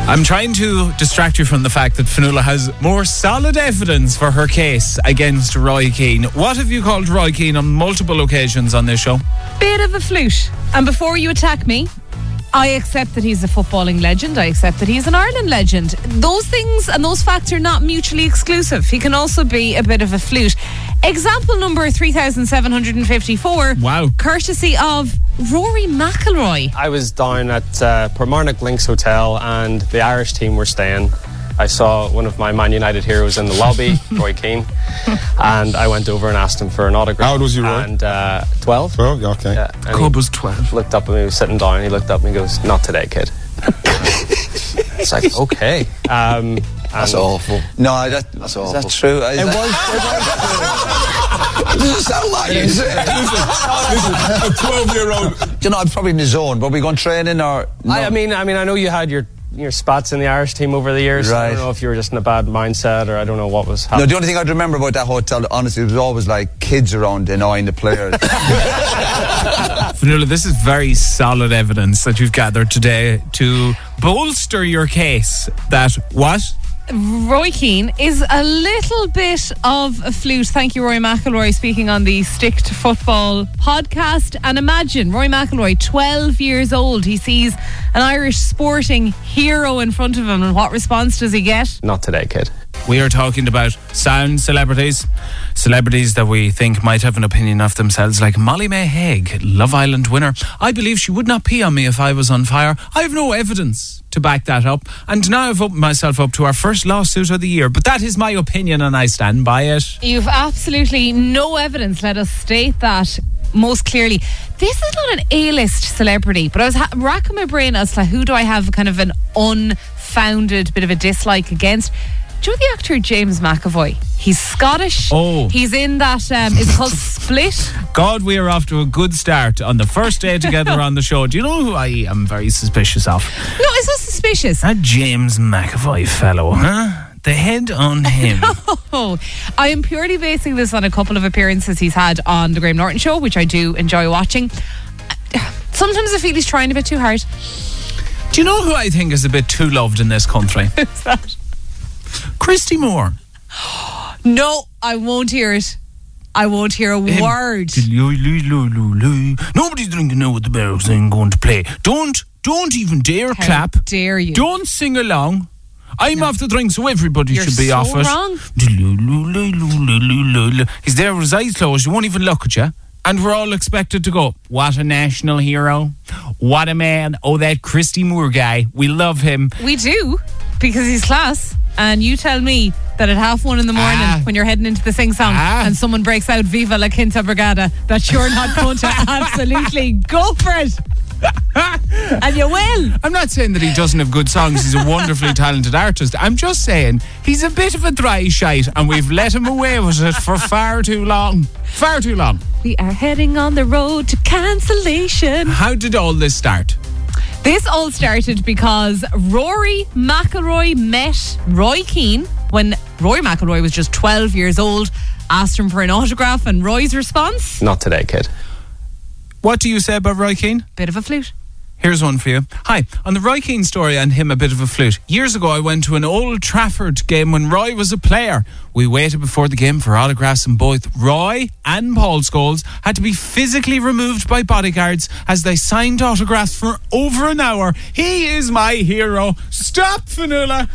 I'm trying to distract you from the fact that Fionnuala has more solid evidence for her case against Roy Keane. What have you called Roy Keane on multiple occasions on this show? Bit of a flute. And before you attack me, I accept that he's a footballing legend. I accept that he's an Ireland legend. Those things and those facts are not mutually exclusive. He can also be a bit of a flute. Example number 3754. Wow. Courtesy of Rory McIlroy. I was down at Pormarnock Links Hotel and the Irish team were staying. I saw one of my Man United heroes in the lobby, Roy Keane, and I went over and asked him for an autograph. How old was you, Roy? And 12. Oh, yeah, okay. Yeah, and Cobb was 12. Looked up at me, he was sitting down, he looked up and he goes, "Not today, kid." It's like, okay. That's awful. No, that's awful. Is that true? It was It doesn't sound like it. Listen, a 12-year-old. Do you know, I'm probably in the zone, but we going training or... No? I mean, I know you had your spots in the Irish team over the years. Right. I don't know if you were just in a bad mindset or I don't know what was No, happening. the only thing I'd remember about that hotel, honestly, it was always like kids around annoying the players. Fionnuala, this is very solid evidence that you've gathered today to bolster your case that what? Roy Keane is a little bit of a flute. Thank you, Roy McIlroy, speaking on the Stick to Football podcast. And imagine Roy McIlroy, 12 years old. He sees an Irish sporting hero in front of him, and what response does he get? Not today, kid. We are talking about sound celebrities that we think might have an opinion of themselves, like Molly May Hague, Love Island winner. I believe she would not pee on me if I was on fire. I have no evidence to back that up, and now I've opened myself up to our first lawsuit of the year, but that is my opinion and I stand by it. You've absolutely no evidence. Let us state that most clearly. This is not an A-list celebrity, but I was racking my brain as to who do I have kind of an unfounded bit of a dislike against. Do you know the actor James McAvoy? He's Scottish. Oh. He's in that, it's called Split. God, we are off to a good start on the first day together on the show. Do you know who I am very suspicious of? No, it's not suspicious. That James McAvoy fellow, huh? The head on him. Oh, I am purely basing this on a couple of appearances he's had on the Graham Norton show, which I do enjoy watching. Sometimes I feel he's trying a bit too hard. Do you know who I think is a bit too loved in this country? Who's that? Christy Moore. No, I won't hear it. I won't hear a word. Nobody's drinking now with the Bears ain't going to play. Don't even dare How clap. dare you? Don't sing along. I'm off the drink, so everybody You're should be so off it. wrong. He's there with his eyes closed. He won't even look at you. And we're all expected to go, what a national hero. What a man. Oh, that Christy Moore guy. We love him. We do, because he's class. And you tell me that at 1:30 in the morning, when you're heading into the sing-song and someone breaks out Viva la Quinta Brigada, that you're not going to absolutely go for it. And you will. I'm not saying that he doesn't have good songs. He's a wonderfully talented artist. I'm just saying he's a bit of a dry shite and we've let him away with it for far too long. Far too long. We are heading on the road to cancellation. How did all this start? This all started because Rory McIlroy met Roy Keane when Rory McIlroy was just 12 years old, asked him for an autograph, and Roy's response? Not today, kid. What do you say about Roy Keane? Bit of a flute. Here's one for you. Hi, on the Roy Keane story and him a bit of a flute. Years ago I went to an Old Trafford game when Roy was a player. We waited before the game for autographs and both Roy and Paul Scholes had to be physically removed by bodyguards as they signed autographs for over an hour. He is my hero. Stop, Fionnuala.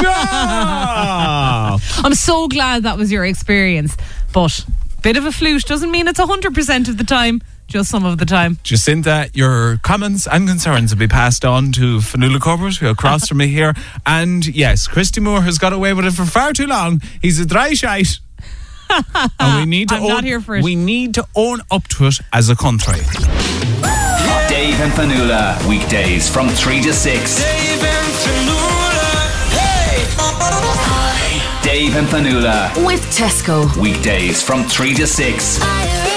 Stop. I'm so glad that was your experience. But bit of a flute doesn't mean it's 100% of the time. Just some of the time. Jacinta, your comments and concerns will be passed on to Fionnuala Corbett, who across from me here. And yes, Christy Moore has got away with it for far too long. He's a dry shite. And we need to I'm not here for it. We need to own up to it as a country. Dave and Fionnuala, weekdays from 3 to 6. Dave and Fionnuala, hey! Dave and Fionnuala with Tesco. weekdays from 3 to 6.